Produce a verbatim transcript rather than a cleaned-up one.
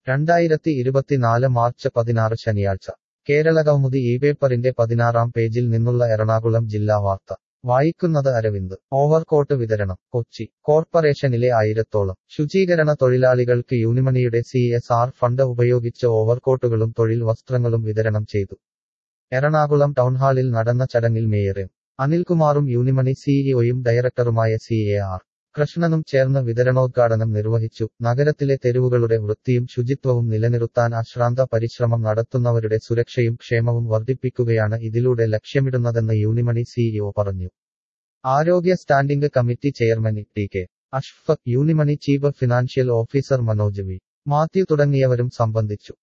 രണ്ടായിരത്തി ഇരുപത്തിനാല് മാർച്ച് പതിനാറ് ശനിയാഴ്ച കേരളകൗമുദി ഈ പേപ്പറിന്റെ പതിനാറാം പേജിൽ നിന്നുള്ള എറണാകുളം ജില്ലാ വാർത്ത വായിക്കുന്നത് അരവിന്ദ്. ഓവർകോട്ട് വിതരണം കൊച്ചി. കോർപ്പറേഷനിലെ ആയിരത്തോളം ശുചീകരണ തൊഴിലാളികൾക്ക് യൂണിമണിയുടെ സി എസ് ആർ ഫണ്ട് ഉപയോഗിച്ച് ഓവർകോട്ടുകളും തൊഴിൽ വസ്ത്രങ്ങളും വിതരണം ചെയ്തു. എറണാകുളം ടൗൺഹാളിൽ നടന്ന ചടങ്ങിൽ മേയർ എം അനിൽകുമാറും യൂണിമണി സിഇഒയും ഡയറക്ടറുമായ സി എ ആർ കൃഷ്ണനും ചേർന്ന് വിതരണോദ്ഘാടനം നിർവഹിച്ചു. നഗരത്തിലെ തെരുവുകളുടെ വൃത്തിയും ശുചിത്വവും നിലനിർത്താൻ അശ്രാന്ത പരിശ്രമം നടത്തുന്നവരുടെ സുരക്ഷയും ക്ഷേമവും വർദ്ധിപ്പിക്കുകയാണ് ഇതിലൂടെ ലക്ഷ്യമിടുന്നതെന്ന് യൂണിമണി സിഇഒ പറഞ്ഞു. ആരോഗ്യ standing committee chairman T K Ashfaq, Unimoney chief financial officer Manoj V Mathew തുടങ്ങിയവരും സംബന്ധിച്ചു.